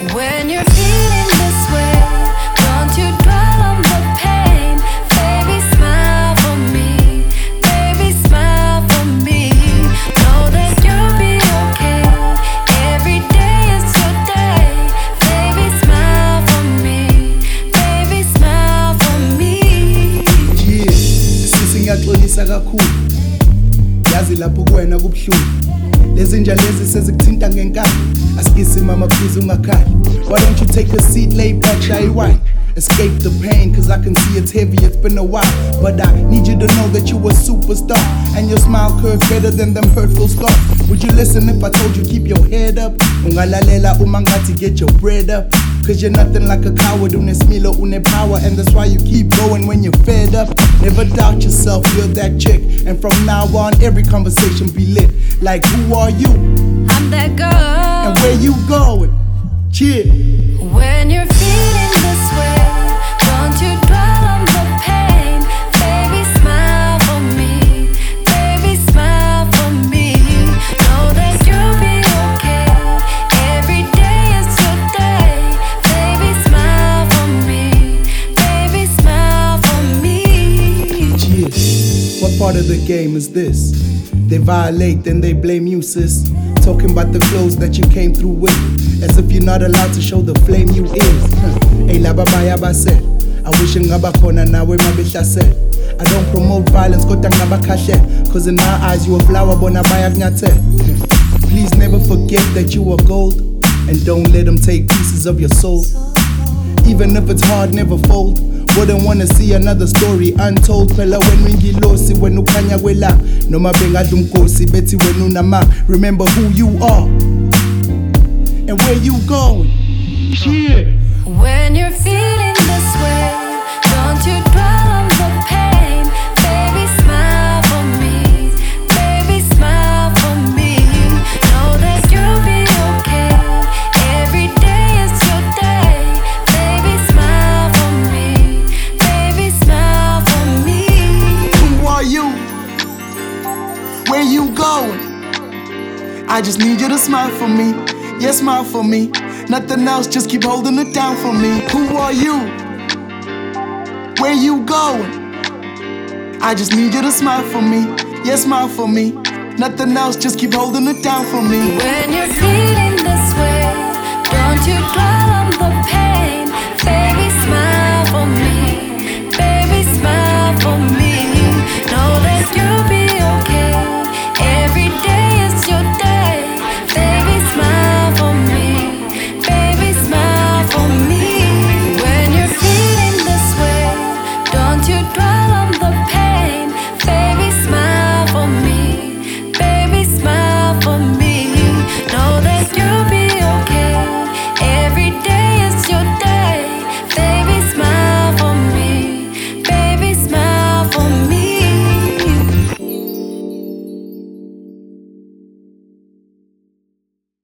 When you're feeling this way, don't you dwell on the pain. Baby, smile for me. Baby, smile for me. Know that you'll be okay. Every day is your day. Baby, smile for me. Baby, smile for me. Yeah, sisi ngiyaxolisa kakhulu. Yazi lapho kuwena kubuhlungu. Lezi nja lezi sezikuthinta ngenkani. Asikisi mama please ungakhali. Why don't you take a seat, lay back, shy wine? Escape the pain, cause I can see it's heavy, it's been a while. But I need you to know that you a superstar. And your smile curves better than them hurtful scars. Would you listen if I told you keep your head up? Ungalalela umangati, get your bread up. Cause you're nothing like a coward, unesmilo, une power. And that's why you keep going when you're fed up. Never doubt yourself, you're that chick. And from now on, every conversation be lit. Like, who are you? I'm that girl. And where you going? Cheer. When you're feeling this way, don't you dwell on the pain. Baby, smile for me. Baby, smile for me. Know that you'll be okay. Every day is your day. Baby, smile for me. Baby, smile for me. Yeah. What part of the game is this? They violate, then they blame you, sis. Talking about the clothes that you came through with, as if you're not allowed to show the flame you is. Hey, la babaya baset. I wish ngaba khona nawe mabehlasel. I don't promote violence, kodwa ngaba kahle. Cause in my eyes you a flower, bona baya kunyathel. Please never forget that you are gold, and don't let them take pieces of your soul. Even if it's hard, never fold. Wouldn't wanna see another story untold. Phela wena ungilosi wena ukhanya kwela noma bengadla umkhosi bethi wena unama. Remember who you are and where you going. Yeah. When you're feeling this way, don't you dwell on the pain. Baby, smile for me. Baby, smile for me. Know that you'll be okay. Every day is your day. Baby, smile for me. Baby, smile for me. Who are you? Where you going? I just need you to smile for me. Yeah, smile for me. Nothing else, just keep holding it down for me. Who are you? Where you going? I just need you to smile for me. Yeah, smile for me. Nothing else, just keep holding it down for me. When you're feeling this way, don't you dwell on the pain.